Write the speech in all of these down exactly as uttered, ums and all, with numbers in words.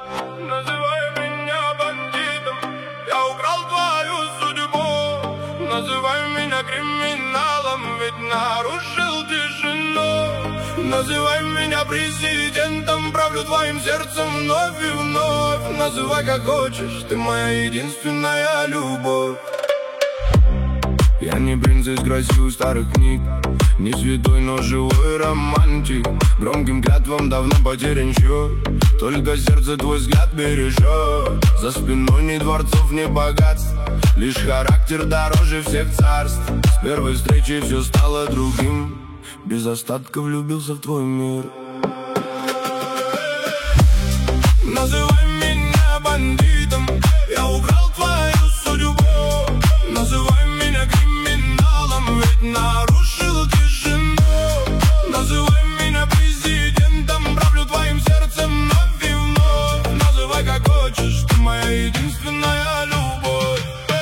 Называй меня бандитом, я украл твою судьбу. Называй меня криминалом, ведь нарушил тишину. Называй меня президентом, правлю твоим сердцем вновь и вновь. Называй как хочешь, ты моя единственная любовь. Я не принц из красивых старых книг, не святой, но живой романтик. Громким клятвам давно потерян счет, только сердце твой взгляд бережет. За спиной ни дворцов, ни богатств, лишь характер дороже всех царств. С первой встречи все стало другим, без остатка влюбился в твой мир. Называй меня бандитом, я украл твою судьбу. Называй меня криминалом, ведь нарушил тишину. Называй меня президентом, правлю твоим сердцем вновь и вновь. Называй как хочешь, ты моя единственная любовь.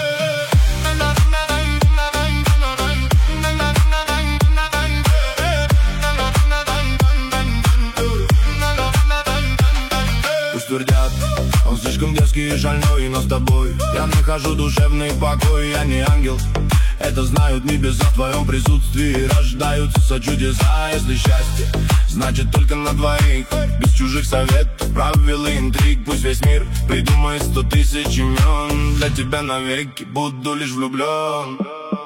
Пусть твердят, он слишком дерзкий и шальной, но с тобой я нахожу душевный покой. Я не ангел, это знают небеса. В твоем присутствии рождаются чудеса. Если счастье, значит только на двоих, без чужих советов, правил и интриг. Пусть весь мир придумает сто тысяч имен, для тебя навеки буду лишь влюблен.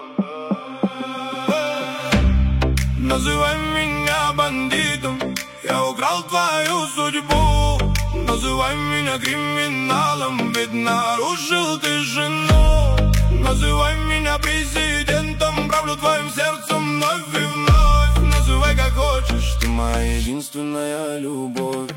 Называй меня бандитом, я украл твою судьбу. Называй меня криминалом, ведь нарушил тишину. Называй меня президентом, правлю твоим сердцем вновь и вновь. Называй как хочешь, ты моя единственная любовь.